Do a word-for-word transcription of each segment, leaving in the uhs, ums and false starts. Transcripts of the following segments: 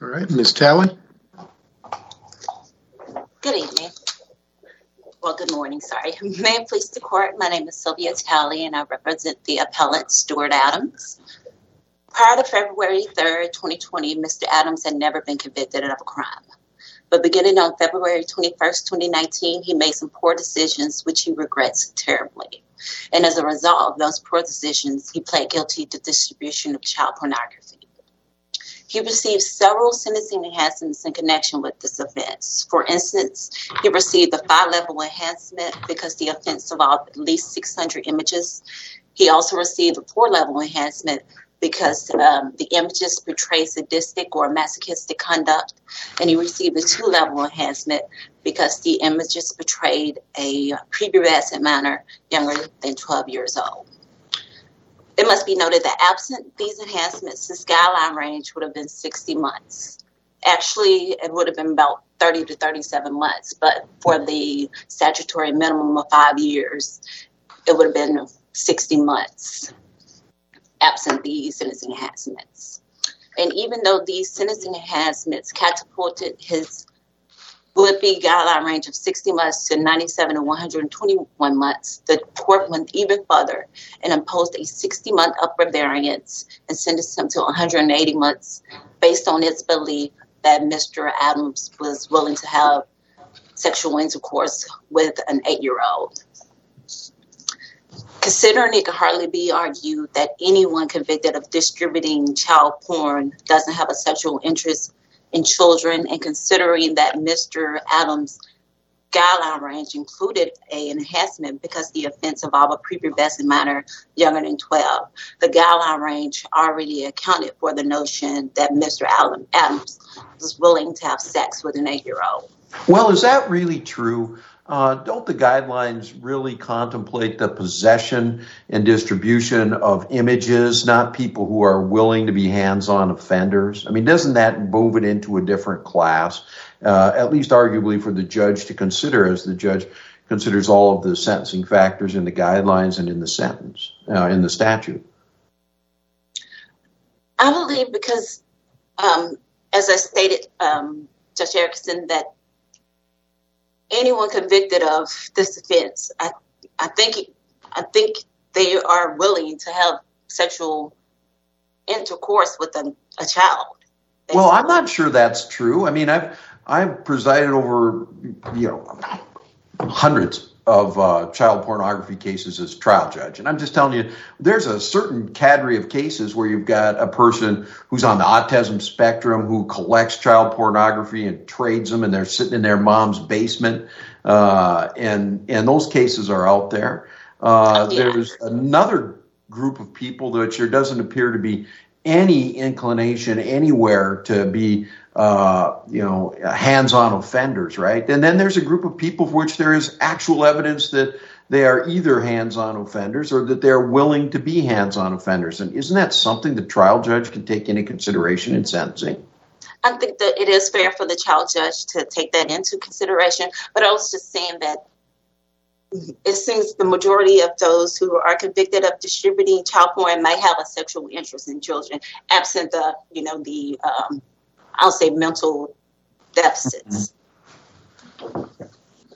All right, Miz Talley. Good evening. Well, good morning, sorry. May it please the court, my name is Sylvia Talley and I represent the appellant Stuart Adams. Prior to February third, twenty twenty, Mister Adams had never been convicted of a crime. But beginning on February twenty-first, twenty nineteen, he made some poor decisions which he regrets terribly. And as a result of those poor decisions, he pled guilty to distribution of child pornography. He received several sentencing enhancements in connection with this offense. For instance, he received a five-level enhancement because the offense involved at least six hundred images. He also received a four-level enhancement because um, the images portray sadistic or masochistic conduct. And he received a two-level enhancement because the images portrayed a prepubescent minor younger than twelve years old. It must be noted that absent these enhancements, his guideline range would have been sixty months. Actually, it would have been about thirty to thirty-seven months, but for the statutory minimum of five years, it would have been sixty months, absent these sentencing enhancements. And even though these sentencing enhancements catapulted his would-be guideline range of sixty months to ninety-seven to one hundred twenty-one months, the court went even further and imposed a sixty-month upward variance and sentenced him to one hundred eighty months based on its belief that Mister Adams was willing to have sexual intercourse with an eight-year-old. Considering it can hardly be argued that anyone convicted of distributing child porn doesn't have a sexual interest in children, and considering that Mister Adams' guideline range included an enhancement because the offense involved a prepubescent minor younger than twelve, the guideline range already accounted for the notion that Mister Adams was willing to have sex with an eight-year-old. Well, is that really true? Uh, don't the guidelines really contemplate the possession and distribution of images, not people who are willing to be hands-on offenders? I mean, doesn't that move it into a different class, uh, at least arguably for the judge to consider, as the judge considers all of the sentencing factors in the guidelines and in the sentence, uh, in the statute? I believe because, um, as I stated, um, Judge Erickson, that anyone convicted of this offense, I, I think, I think they are willing to have sexual intercourse with a, a child. Basically. Well, I'm not sure that's true. I mean, I've I've presided over, you know, hundreds of uh, child pornography cases as trial judge, and I'm just telling you, there's a certain cadre of cases where you've got a person who's on the autism spectrum who collects child pornography and trades them, and they're sitting in their mom's basement, uh, and and those cases are out there. Uh, yeah. There's another group of people that there doesn't appear to be any inclination anywhere to be, uh, you know, hands-on offenders, right? And then there's a group of people for which there is actual evidence that they are either hands-on offenders or that they're willing to be hands-on offenders. And isn't that something the trial judge can take into consideration in sentencing? I think that it is fair for the trial judge to take that into consideration, but I was just saying that it seems the majority of those who are convicted of distributing child porn may have a sexual interest in children, absent the, you know, the, um, I'll say mental deficits. Mm-hmm.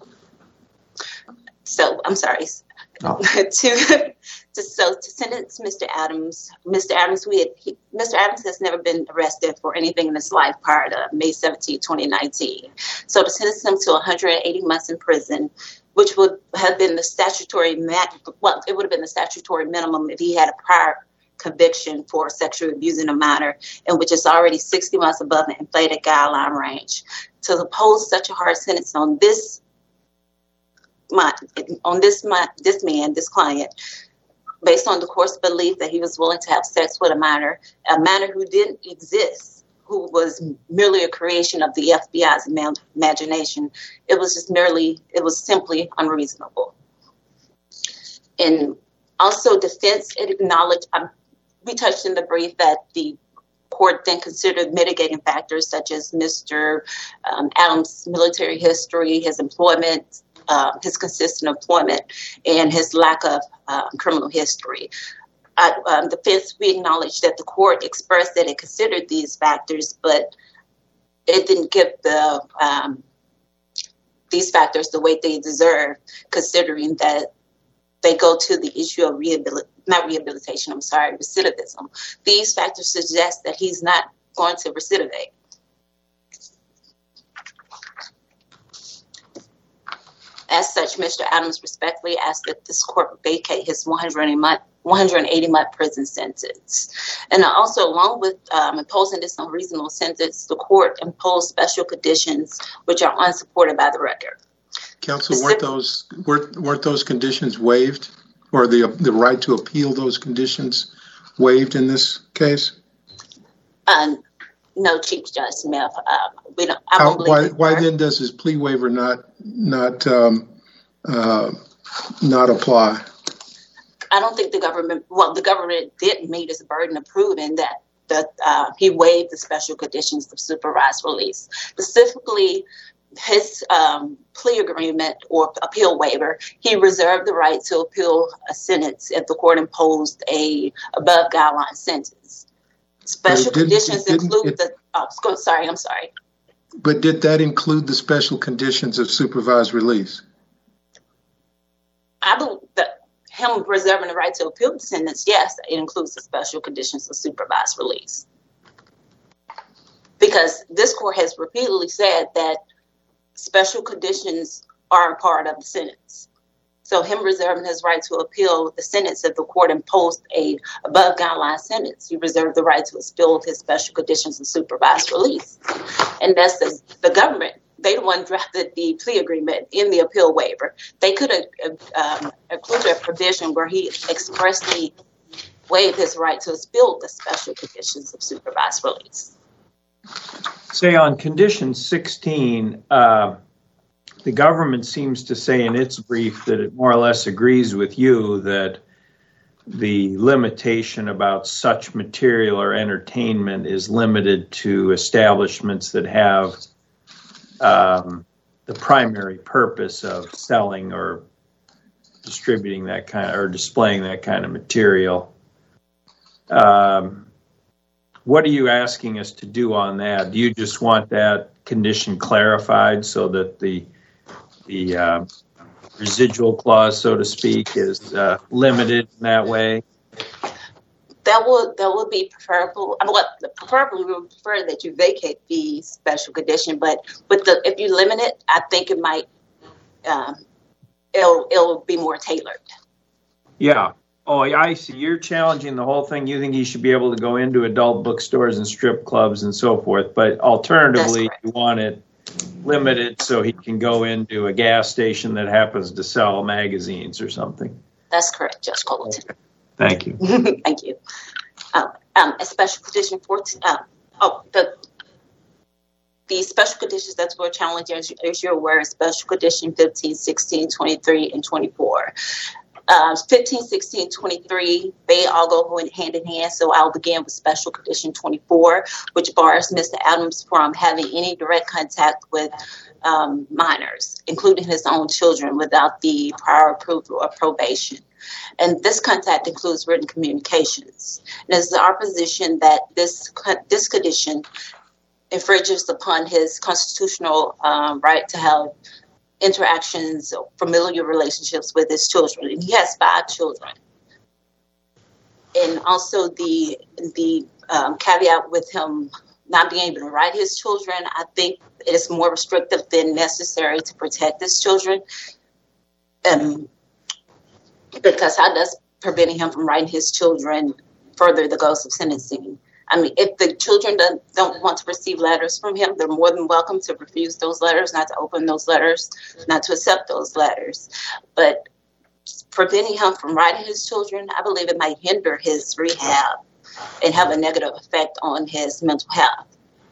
So, I'm sorry. Oh. to, to so to sentence Mister Adams, Mister Adams, we had, he, Mister Adams has never been arrested for anything in his life prior to May seventeenth, twenty nineteen. So to sentence him to one hundred eighty months in prison, which would have been the statutory, well, it would have been the statutory minimum if he had a prior conviction for sexually abusing a minor, and which is already sixty months above the inflated guideline range. To impose such a hard sentence on this, my, on this, my, this man, this client, based on the court's belief that he was willing to have sex with a minor, a minor who didn't exist, who was merely a creation of the F B I's imagination. It was just merely, it was simply unreasonable. And also defense, it acknowledged, um, we touched in the brief that the court then considered mitigating factors such as Mister Um, Adams' military history, his employment, uh, his consistent employment, and his lack of uh, criminal history. At um, defense, we acknowledge that the court expressed that it considered these factors, but it didn't give the um, these factors the weight they deserve, considering that they go to the issue of rehabilitation, not rehabilitation, I'm sorry, recidivism. These factors suggest that he's not going to recidivate. As such, Mister Adams respectfully asks that this court vacate his one hundred eighty month prison sentence. And also, along with um, imposing this unreasonable sentence, the court imposed special conditions which are unsupported by the record. Counsel, weren't those weren't, weren't those conditions waived, or the the right to appeal those conditions waived in this case? Um, no, Chief Judge Smith. Um, we don't. I How, don't why why then does his plea waiver not not um, uh, not apply? I don't think the government. Well, the government did meet its burden of proving that that uh, he waived the special conditions of supervised release, specifically his um, plea agreement or appeal waiver. He reserved the right to appeal a sentence if the court imposed a above guideline sentence. Special conditions include it, the. Oh, sorry, I'm sorry. But did that include the special conditions of supervised release? I believe that him reserving the right to appeal the sentence, yes, it includes the special conditions of supervised release. Because this court has repeatedly said that special conditions are a part of the sentence. So him reserving his right to appeal the sentence if the court imposed a above guideline sentence, he reserved the right to appeal his special conditions of supervised release. And that's the, the government. They the one drafted the plea agreement in the appeal waiver. They could have um, included a provision where he expressly waived his right to appeal the special conditions of supervised release. Say on condition sixteen, uh, the government seems to say in its brief that it more or less agrees with you that the limitation about such material or entertainment is limited to establishments that have um, the primary purpose of selling or distributing that kind of, or displaying that kind of material. Um, What are you asking us to do on that? Do you just want that condition clarified so that the the uh, residual clause, so to speak, is uh, limited in that way? That would that would be preferable. I mean, what preferably we would prefer that you vacate the special condition, but with the if you limit it, I think it might um, it'll it'll be more tailored. Yeah. Oh, I see. You're challenging the whole thing. You think he should be able to go into adult bookstores and strip clubs and so forth. But alternatively, you want it limited so he can go into a gas station that happens to sell magazines or something. That's correct, Judge Colleton. Okay. Thank you. Thank you. Um, um, a special condition fourteen. Uh, oh, the the special conditions that we're challenging, as, as you're aware, special condition fifteen, sixteen, twenty-three, and twenty-four. Uh, fifteen, sixteen, twenty-three, they all go hand in hand. So I'll begin with special condition twenty-four, which bars Mister Adams from having any direct contact with um, minors, including his own children, without the prior approval or probation. And this contact includes written communications. And it's our position that this this condition infringes upon his constitutional um, right to have interactions, familiar relationships with his children, and he has five children. And also the the um, caveat with him not being able to write his children, I think it is more restrictive than necessary to protect his children. Um, because how does preventing him from writing his children further the goals of sentencing? I mean, if the children don't, don't want to receive letters from him, they're more than welcome to refuse those letters, not to open those letters, not to accept those letters. But preventing him from writing his children, I believe it might hinder his rehab and have a negative effect on his mental health.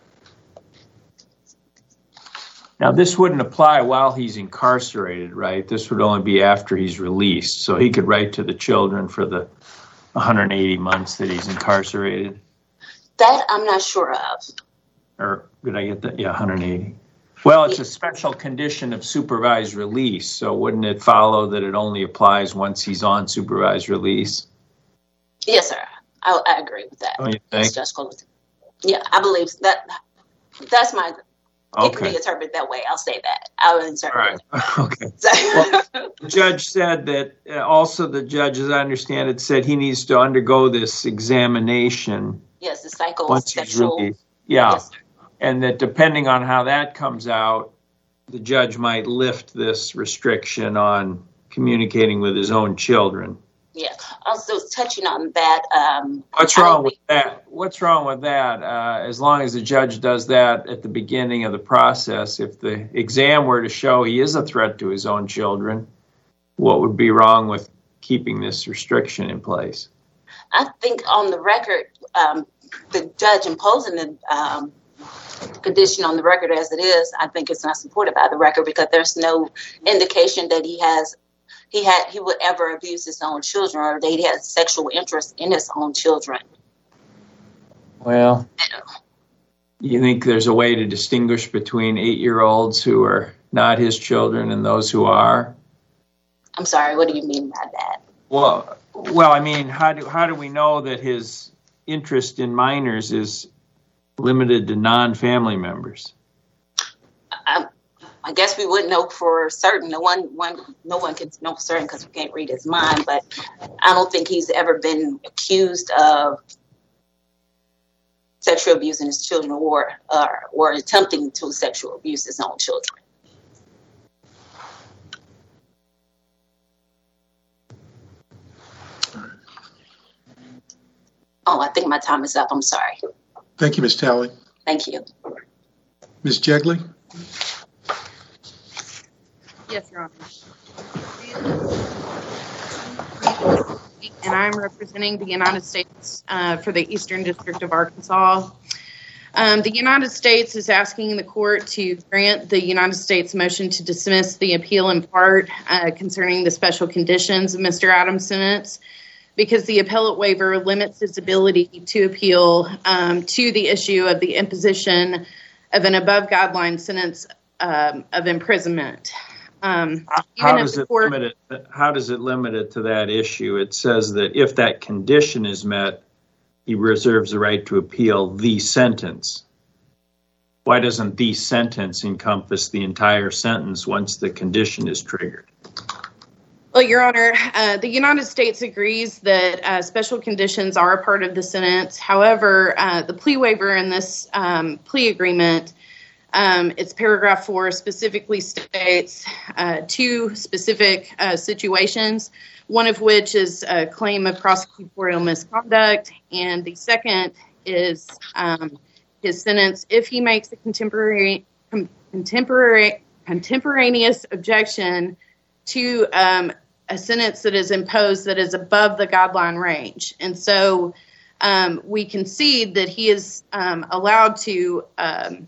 Now, this wouldn't apply while he's incarcerated, right? This would only be after he's released. So he could write to the children for the one hundred eighty months that he's incarcerated. That I'm not sure of. Or did I get that? Yeah, one hundred eighty. Well, it's a special condition of supervised release, so wouldn't it follow that it only applies once he's on supervised release? Yes, sir. I, I agree with that. Oh, you think? Yeah, I believe that. That's my It can Okay. be interpreted that way. I'll say that. I will interpret All right. it. Okay. So- The judge said that, uh, also the judge, as I understand it, said he needs to undergo this examination yes, the once he's psychosexual. really, yeah. Yes, sir. And that depending on how that comes out, the judge might lift this restriction on communicating with his own children. Yeah. Also, touching on that. Um, What's I don't wrong with think- that? What's wrong with that? Uh, as long as the judge does that at the beginning of the process, if the exam were to show he is a threat to his own children, what would be wrong with keeping this restriction in place? I think on the record, um, the judge imposing the um, condition on the record as it is, I think it's not supported by the record because there's no indication that he has he had he would ever abuse his own children or that he has sexual interest in his own children. Well, you think there's a way to distinguish between eight-year-olds who are not his children and those who are? I'm sorry, what do you mean by that? Well, well, I mean, how do how do we know that his interest in minors is limited to non-family members? I, I guess we wouldn't know for certain. No one, one, no one can know for certain because we can't read his mind. But I don't think he's ever been accused of sexual abusing his children or or, or attempting to sexual abuse his own children. Oh, I think my time is up. I'm sorry. Thank you, Miz Talley. Thank you. Miz Jegley? Yes, Your Honor. And I'm representing the United States uh, for the Eastern District of Arkansas. Um, the United States is asking the court to grant the United States motion to dismiss the appeal in part uh, concerning the special conditions of Mister Adams' sentence, because the appellate waiver limits his ability to appeal um, to the issue of the imposition of an above-guideline sentence um, of imprisonment. Um, How does it court, limit it? How does it limit it to that issue? It says that if that condition is met, he reserves the right to appeal the sentence. Why doesn't the sentence encompass the entire sentence once the condition is triggered? Well, Your Honor, uh, the United States agrees that uh, special conditions are a part of the sentence. However, uh, the plea waiver in this um, plea agreement, um, its paragraph four specifically states uh, two specific uh, situations, one of which is a claim of prosecutorial misconduct, and the second is um, his sentence if he makes a contemporary, com- contemporary contemporaneous objection to um, a sentence that is imposed that is above the guideline range. And so um, we concede that he is um, allowed to um,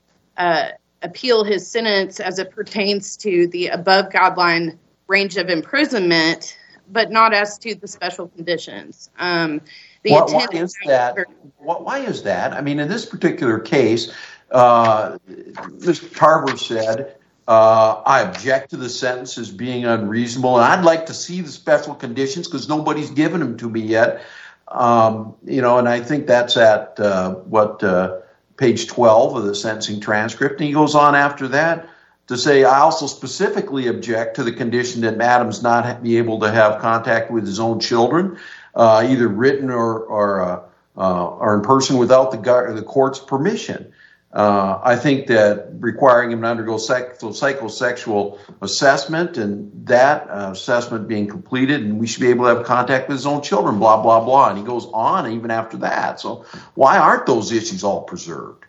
uh, appeal his sentence as it pertains to the above guideline range of imprisonment, but not as to the special conditions. Um, the why, intent why is that? Why is that? I mean, in this particular case, uh, Mister Tarver said, Uh, I object to the sentence as being unreasonable, and I'd like to see the special conditions because nobody's given them to me yet. Um, you know, and I think that's at uh, what uh, page twelve of the sentencing transcript. And he goes on after that to say, I also specifically object to the condition that Adams not be able to have contact with his own children, uh, either written or or, uh, uh, or in person without the, the court's permission. Uh, I think that requiring him to undergo psych- psychosexual assessment and that uh, assessment being completed, and we should be able to have contact with his own children, blah, blah, blah. And he goes on even after that. So why aren't those issues all preserved?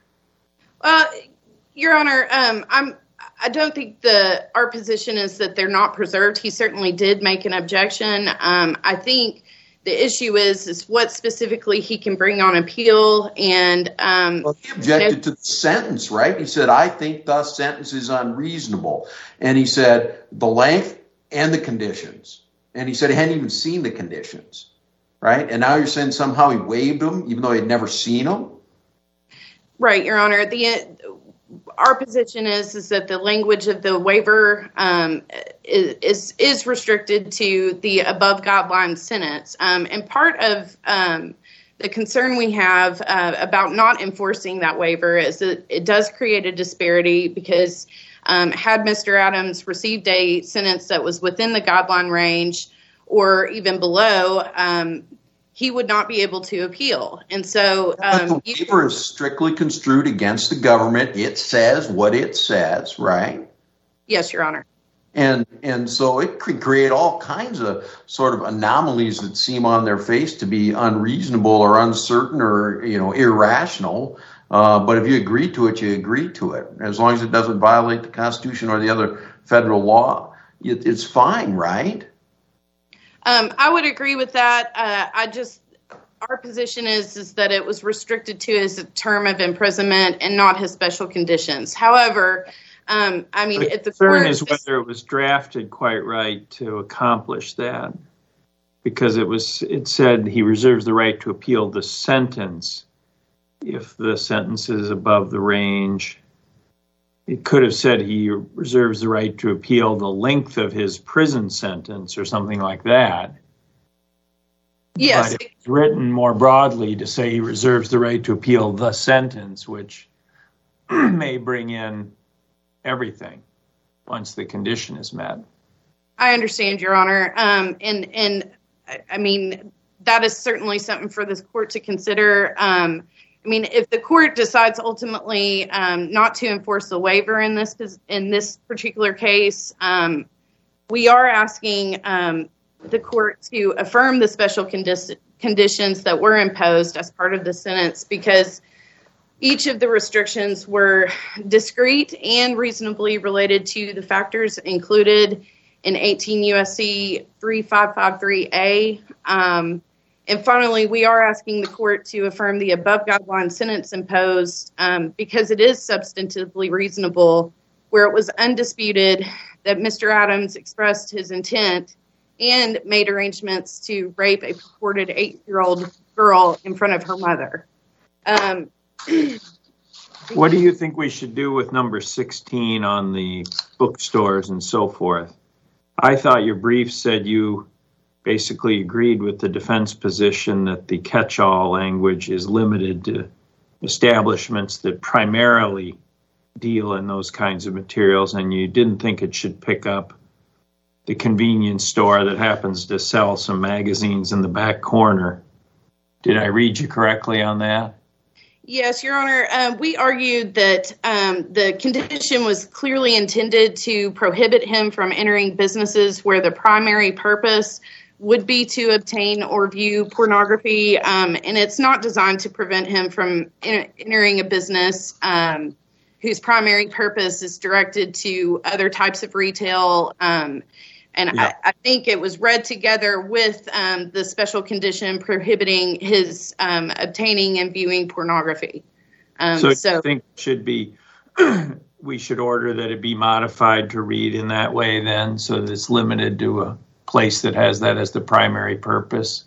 Uh, Your Honor, um, I'm, I don't think the our position is that they're not preserved. He certainly did make an objection. Um, I think the issue is is what specifically he can bring on appeal, and um, well, he objected to the sentence, right? He said, "I think the sentence is unreasonable," and he said the length and the conditions, and he said he hadn't even seen the conditions, right? And now you're saying somehow he waived them, even though he had never seen them, right, Your Honor. The our position is is that the language of the waiver um, is is restricted to the above guideline sentence, um, and part of um, the concern we have uh, about not enforcing that waiver is that it does create a disparity because um, had Mister Adams received a sentence that was within the guideline range or even below, um, he would not be able to appeal. And so um, but the waiver is strictly construed against the government. It says what it says, right? Yes, Your Honor. And and so it could create all kinds of sort of anomalies that seem on their face to be unreasonable or uncertain or, you know, irrational. Uh, but if you agree to it, you agree to it. As long as it doesn't violate the Constitution or the other federal law, it, it's fine, right? Um, I would agree with that. Uh, I just, our position is, is that it was restricted to his term of imprisonment and not his special conditions. However, Um, I mean, the if the concern court is whether it was drafted quite right to accomplish that, because it was it said he reserves the right to appeal the sentence if the sentence is above the range. It could have said he reserves the right to appeal the length of his prison sentence or something like that. Yes, but it's written more broadly to say he reserves the right to appeal the sentence, which may bring in everything once the condition is met. I understand, Your Honor. Um, and, and I mean, that is certainly something for this court to consider. Um, I mean, if the court decides ultimately um, not to enforce the waiver in this in this particular case, um, we are asking um, the court to affirm the special condi- conditions that were imposed as part of the sentence, because each of the restrictions were discrete and reasonably related to the factors included in eighteen U S C thirty-five fifty-three A. Um, and finally, we are asking the court to affirm the above guideline sentence imposed um, because it is substantively reasonable, where it was undisputed that Mister Adams expressed his intent and made arrangements to rape a purported eight-year-old girl in front of her mother. Um, What do you think we should do with number sixteen on the bookstores and so forth? I thought your brief said you basically agreed with the defense position that the catch-all language is limited to establishments that primarily deal in those kinds of materials, and you didn't think it should pick up the convenience store that happens to sell some magazines in the back corner. Did I read you correctly on that? Yes, Your Honor. Uh, we argued that um, the condition was clearly intended to prohibit him from entering businesses where the primary purpose would be to obtain or view pornography, um, and it's not designed to prevent him from en- entering a business um, whose primary purpose is directed to other types of retail. Um, and yeah. I, I think it was read together with um, the special condition prohibiting his um, obtaining and viewing pornography. Um, so, so I think it should be we should order that it be modified to read in that way then, so that it's limited to a place that has that as the primary purpose.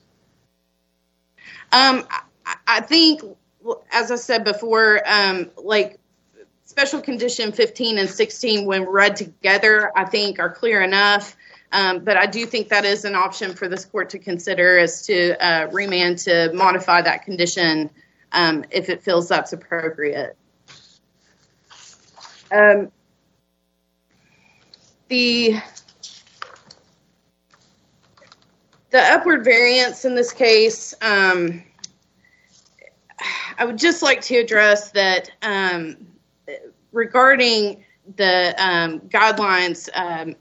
Um, I, I think, as I said before, um, like special condition fifteen and sixteen, when read together, I think are clear enough. Um, but I do think that is an option for this court to consider, as to uh, remand to modify that condition um, if it feels that's appropriate. Um, the the upward variance in this case, um, I would just like to address that um, regarding the um, guidelines. Um,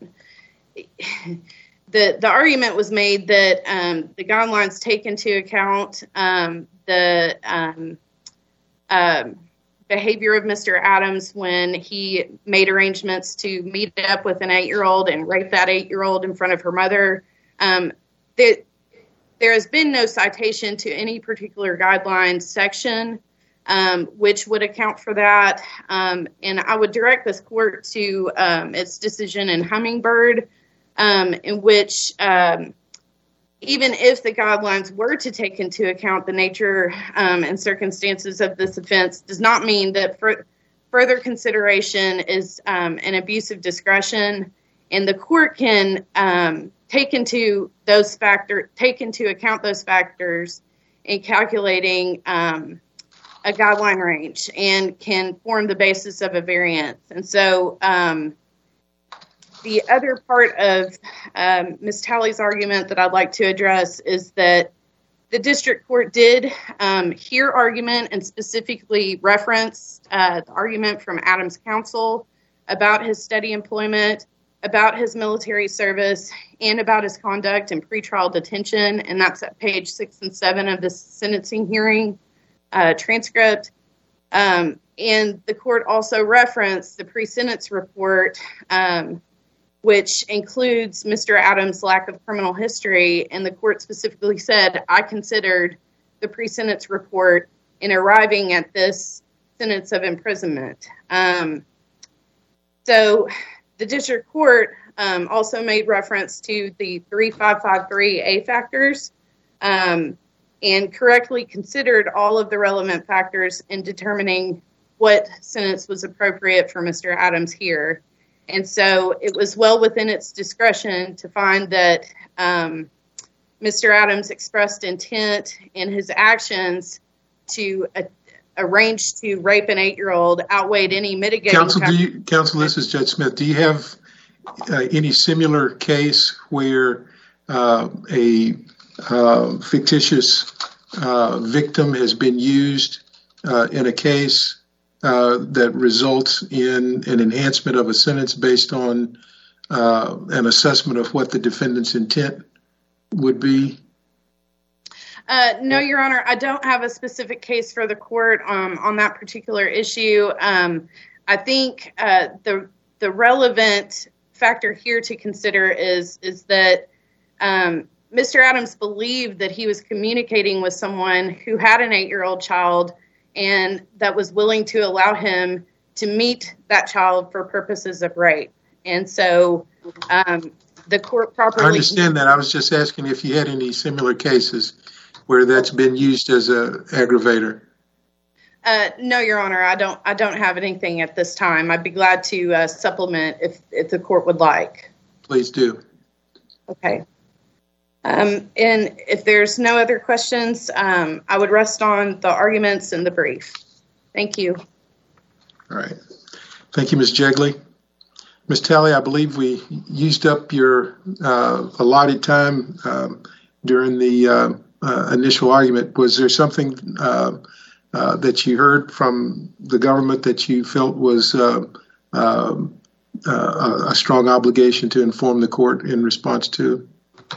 the the argument was made that um, the guidelines take into account um, the um, uh, behavior of Mister Adams when he made arrangements to meet up with an eight-year-old and rape that eight-year-old in front of her mother. Um, there, there has been no citation to any particular guidelines section um, which would account for that. Um, and I would direct this court to um, its decision in Hummingbird, Um, in which um, even if the guidelines were to take into account the nature um, and circumstances of this offense, does not mean that for further consideration is um, an abuse of discretion, and the court can um, take into those factor take into account those factors in calculating um, a guideline range and can form the basis of a variance. And so um, the other part of um, Miz Talley's argument that I'd like to address is that the district court did um, hear argument and specifically referenced uh, the argument from Adams' counsel about his steady employment, about his military service, and about his conduct in pretrial detention. And that's at page six and seven of the sentencing hearing uh, transcript. Um, and the court also referenced the pre-sentence report, um, which includes Mister Adams' lack of criminal history. And the court specifically said, I considered the pre-sentence report in arriving at this sentence of imprisonment. Um, so the district court um, also made reference to the thirty-five fifty-three A factors um, and correctly considered all of the relevant factors in determining what sentence was appropriate for Mister Adams here. And so it was well within its discretion to find that um, Mister Adams expressed intent in his actions to uh, arrange to rape an eight-year-old outweighed any mitigating Counsel, do you, Counsel, this is Judge Smith. Do you have uh, any similar case where uh, a uh, fictitious uh, victim has been used uh, in a case uh, that results in an enhancement of a sentence based on uh, an assessment of what the defendant's intent would be? Uh, no, Your Honor, I don't have a specific case for the court um, on that particular issue. Um, I think uh, the the relevant factor here to consider is is that um, Mister Adams believed that he was communicating with someone who had an eight-year-old child and that was willing to allow him to meet that child for purposes of rape. And so um, the court properly... I understand that. I was just asking if you had any similar cases where that's been used as a aggravator. Uh, no, Your Honor, I don't. I don't have anything at this time. I'd be glad to uh, supplement if if the court would like. Please do. Okay. Um, and if there's no other questions, um, I would rest on the arguments in the brief. Thank you. All right. Thank you, Miz Jegley. Miz Talley, I believe we used up your uh, allotted time um, during the uh, uh, initial argument. Was there something uh, uh, that you heard from the government that you felt was uh, uh, uh, a strong obligation to inform the court in response to?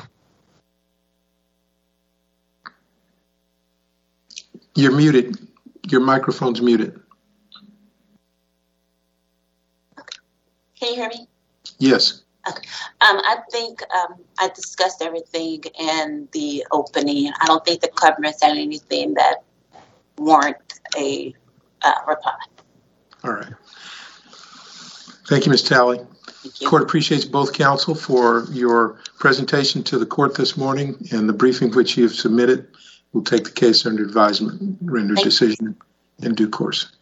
You're muted. Your microphone's muted. Can you hear me? Yes. Okay. Um, I think um, I discussed everything in the opening. I don't think the government said anything that warrant a uh, reply. All right. Thank you, Miz Talley. Thank The you. court appreciates both counsel for your presentation to the court this morning and the briefing which you have submitted. We'll take the case under advisement, render Thank decision in due course.